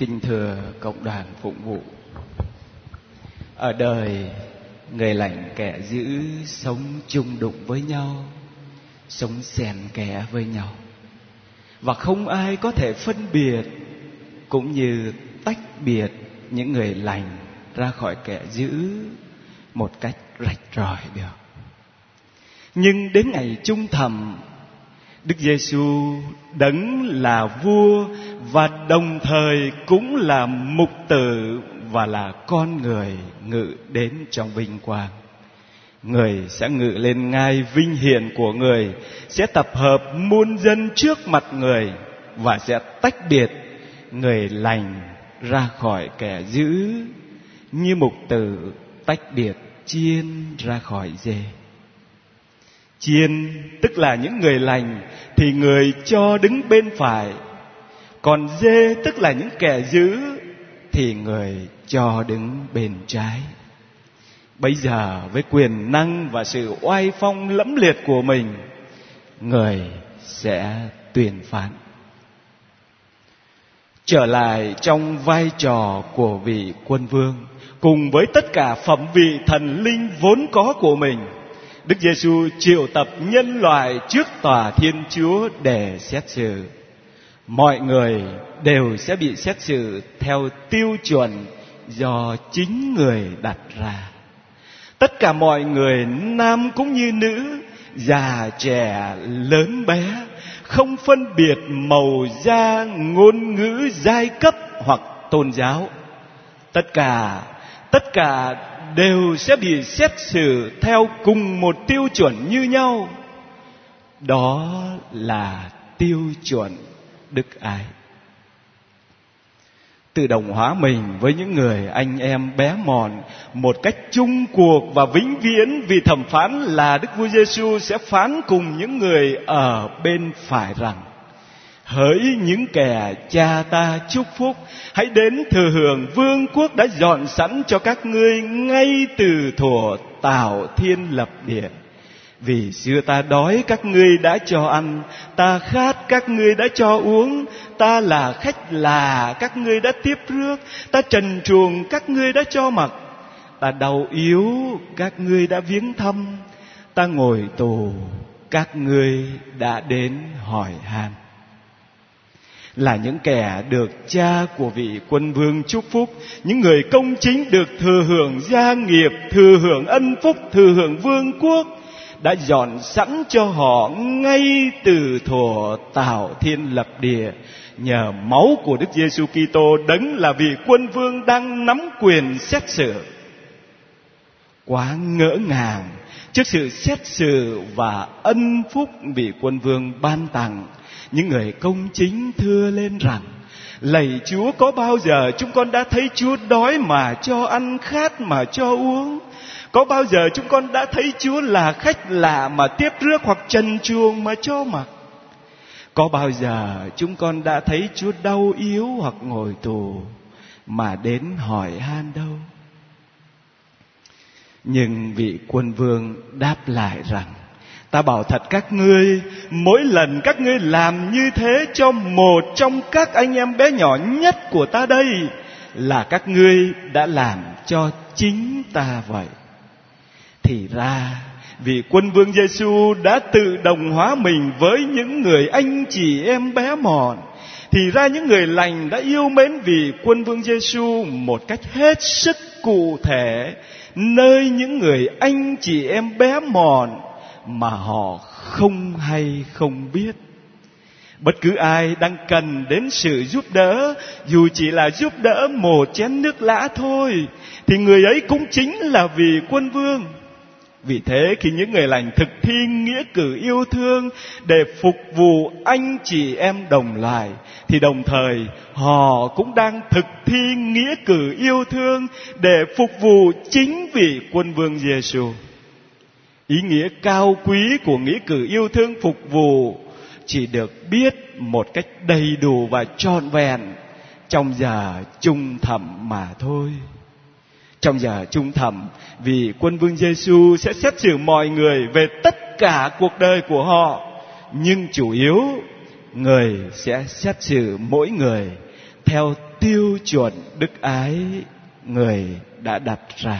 Kính thưa cộng đoàn phụng vụ, ở đời người lành kẻ dữ sống chung đụng với nhau, sống xen kẽ với nhau, và không ai có thể phân biệt cũng như tách biệt những người lành ra khỏi kẻ dữ một cách rạch ròi được. Nhưng đến ngày chung thẩm, Đức Giêsu đấng là vua và đồng thời cũng là mục tử và là con người ngự đến trong vinh quang. Người sẽ ngự lên ngai vinh hiển của người, sẽ tập hợp muôn dân trước mặt người và sẽ tách biệt người lành ra khỏi kẻ dữ, như mục tử tách biệt chiên ra khỏi dê. Chiên tức là những người lành thì người cho đứng bên phải, còn dê tức là những kẻ dữ thì người cho đứng bên trái. Bây giờ với quyền năng và sự oai phong lẫm liệt của mình, người sẽ tuyên phán. Trở lại trong vai trò của vị quân vương, cùng với tất cả phẩm vị thần linh vốn có của mình, Đức Giêsu triệu tập nhân loại trước tòa Thiên Chúa để xét xử. Mọi người đều sẽ bị xét xử theo tiêu chuẩn do chính người đặt ra. Tất cả mọi người, nam cũng như nữ, già trẻ lớn bé, không phân biệt màu da, ngôn ngữ, giai cấp hoặc tôn giáo. Tất cả đều sẽ bị xét xử theo cùng một tiêu chuẩn như nhau. Đó là tiêu chuẩn đức ái. Tự đồng hóa mình với những người anh em bé mọn một cách chung cuộc và vĩnh viễn, vì thẩm phán là Đức Vua Giêsu sẽ phán cùng những người ở bên phải rằng: hỡi những kẻ cha ta chúc phúc, hãy đến thừa hưởng vương quốc đã dọn sẵn cho các ngươi ngay từ thuở tạo thiên lập địa. Vì xưa ta đói các ngươi đã cho ăn, ta khát các ngươi đã cho uống, ta là khách lạ các ngươi đã tiếp rước, ta trần truồng các ngươi đã cho mặc, ta đau yếu các ngươi đã viếng thăm, ta ngồi tù các ngươi đã đến hỏi han. Là những kẻ được cha của vị quân vương chúc phúc, những người công chính được thừa hưởng gia nghiệp, thừa hưởng ân phúc, thừa hưởng vương quốc đã dọn sẵn cho họ ngay từ thuở tạo thiên lập địa, nhờ máu của Đức Giêsu Kitô đấng là vị quân vương đang nắm quyền xét xử. Quá ngỡ ngàng trước sự xét xử và ân phúc vị quân vương ban tặng, những người công chính thưa lên rằng: lạy Chúa, có bao giờ chúng con đã thấy Chúa đói mà cho ăn, khát mà cho uống? Có bao giờ chúng con đã thấy Chúa là khách lạ mà tiếp rước, hoặc trần truồng mà cho mặc? Có bao giờ chúng con đã thấy Chúa đau yếu hoặc ngồi tù mà đến hỏi han đâu? Nhưng vị quân vương đáp lại rằng: ta bảo thật các ngươi, mỗi lần các ngươi làm như thế cho một trong các anh em bé nhỏ nhất của ta đây, là các ngươi đã làm cho chính ta vậy. Thì ra vị quân vương Giêsu đã tự đồng hóa mình với những người anh chị em bé mọn. Thì ra những người lành đã yêu mến vị quân vương Giêsu một cách hết sức cụ thể, nơi những người anh chị em bé mọn mà họ không hay không biết. Bất cứ ai đang cần đến sự giúp đỡ, dù chỉ là giúp đỡ một chén nước lã thôi, thì người ấy cũng chính là vị quân vương. Vì thế khi những người lành thực thi nghĩa cử yêu thương để phục vụ anh chị em đồng loài, thì đồng thời họ cũng đang thực thi nghĩa cử yêu thương để phục vụ chính vị quân vương Giêsu. Ý nghĩa cao quý của nghĩa cử yêu thương phục vụ chỉ được biết một cách đầy đủ và trọn vẹn trong giờ chung thẩm mà thôi. Trong giờ chung thẩm, vì quân vương Giêsu sẽ xét xử mọi người về tất cả cuộc đời của họ, nhưng chủ yếu người sẽ xét xử mỗi người theo tiêu chuẩn đức ái người đã đặt ra.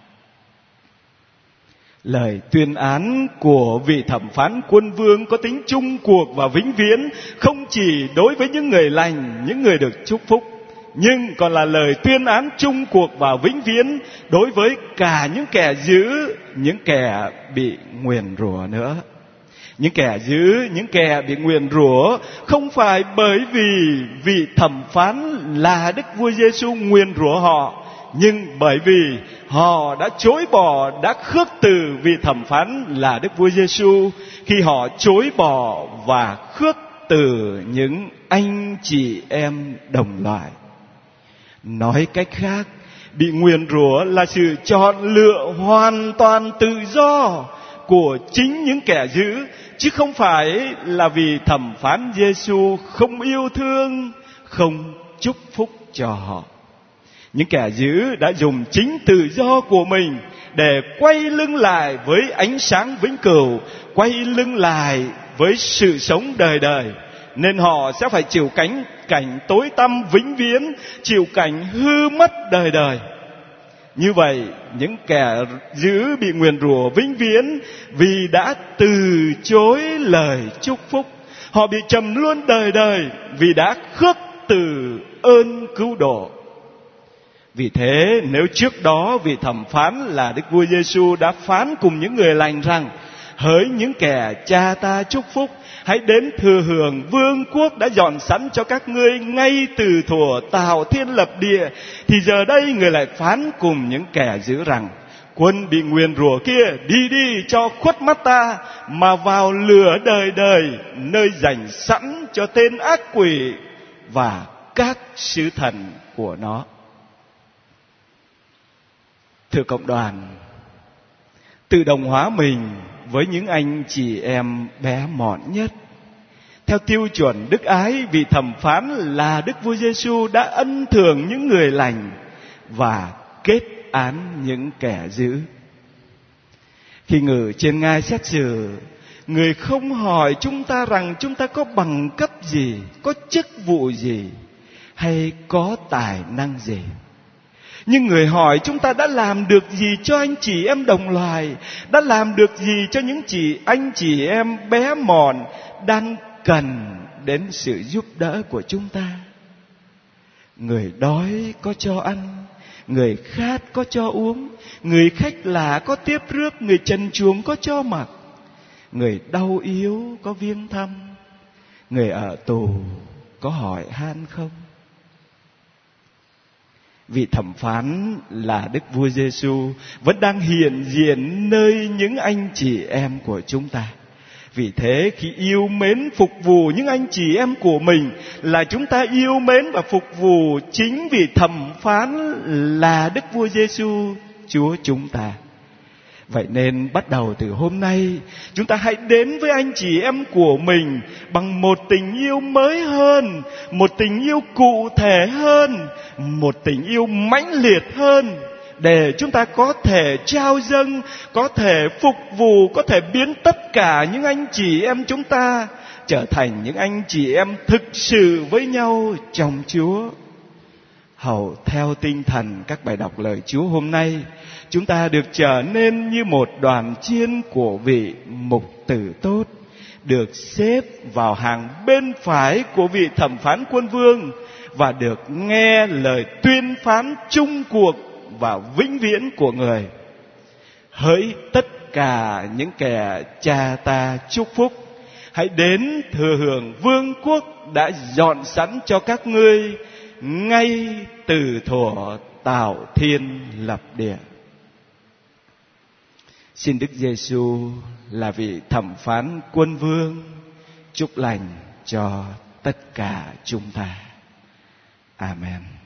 Lời tuyên án của vị thẩm phán quân vương có tính chung cuộc và vĩnh viễn, không chỉ đối với những người lành, những người được chúc phúc, nhưng còn là lời tuyên án chung cuộc và vĩnh viễn đối với cả những kẻ dữ, những kẻ bị nguyền rủa nữa. Những kẻ dữ, những kẻ bị nguyền rủa không phải bởi vì vị thẩm phán là Đức Vua Giêsu nguyền rủa họ, nhưng bởi vì họ đã chối bỏ, đã khước từ vị thẩm phán là Đức Vua Giêsu, khi họ chối bỏ và khước từ những anh chị em đồng loại. Nói cách khác, bị nguyền rủa là sự chọn lựa hoàn toàn tự do của chính những kẻ dữ, chứ không phải là vì thẩm phán Giêsu không yêu thương, không chúc phúc cho họ. Những kẻ dữ đã dùng chính tự do của mình để quay lưng lại với ánh sáng vĩnh cửu, quay lưng lại với sự sống đời đời, nên họ sẽ phải chịu cảnh tối tăm vĩnh viễn, chịu cảnh hư mất đời đời. Như vậy, những kẻ dữ bị nguyền rủa vĩnh viễn vì đã từ chối lời chúc phúc. Họ bị trầm luôn đời đời vì đã khước từ ơn cứu độ. Vì thế, nếu trước đó vị thẩm phán là Đức Vua Giêsu đã phán cùng những người lành rằng: hỡi những kẻ cha ta chúc phúc, hãy đến thừa hưởng vương quốc đã dọn sẵn cho các ngươi ngay từ thuở tạo thiên lập địa, thì giờ đây người lại phán cùng những kẻ dữ rằng: quân bị nguyền rủa kia, đi đi cho khuất mắt ta, mà vào lửa đời đời, nơi dành sẵn cho tên ác quỷ và các sứ thần của nó. Thưa cộng đoàn, tự đồng hóa mình với những anh chị em bé mọn nhất. Theo tiêu chuẩn đức ái, vị thẩm phán là Đức Vua Giêsu đã ân thường những người lành và kết án những kẻ dữ. Khi ngự trên ngai xét xử, người không hỏi chúng ta rằng chúng ta có bằng cấp gì, có chức vụ gì, hay có tài năng gì. Nhưng người hỏi chúng ta đã làm được gì cho anh chị em đồng loài, đã làm được gì cho những anh chị em bé mọn đang cần đến sự giúp đỡ của chúng ta. Người đói có cho ăn, người khát có cho uống, người khách lạ có tiếp rước, người trần truồng có cho mặc, người đau yếu có viếng thăm, người ở tù có hỏi han không. Vị thẩm phán là Đức Vua Giêsu vẫn đang hiện diện nơi những anh chị em của chúng ta. Vì thế khi yêu mến phục vụ những anh chị em của mình là chúng ta yêu mến và phục vụ chính vị thẩm phán là Đức Vua Giêsu, Chúa chúng ta. Vậy nên bắt đầu từ hôm nay, chúng ta hãy đến với anh chị em của mình bằng một tình yêu mới hơn, một tình yêu cụ thể hơn, một tình yêu mãnh liệt hơn, để chúng ta có thể trao dâng, có thể phục vụ, có thể biến tất cả những anh chị em chúng ta trở thành những anh chị em thực sự với nhau trong Chúa. Hầu theo tinh thần các bài đọc lời Chúa hôm nay, chúng ta được trở nên như một đoàn chiên của vị mục tử tốt, được xếp vào hàng bên phải của vị thẩm phán quân vương và được nghe lời tuyên phán chung cuộc và vĩnh viễn của người. Hỡi tất cả những kẻ cha ta chúc phúc, hãy đến thừa hưởng vương quốc đã dọn sẵn cho các ngươi ngay từ thuở tạo thiên lập địa. Xin Đức Giêsu là vị thẩm phán quân vương chúc lành cho tất cả chúng ta. Amen.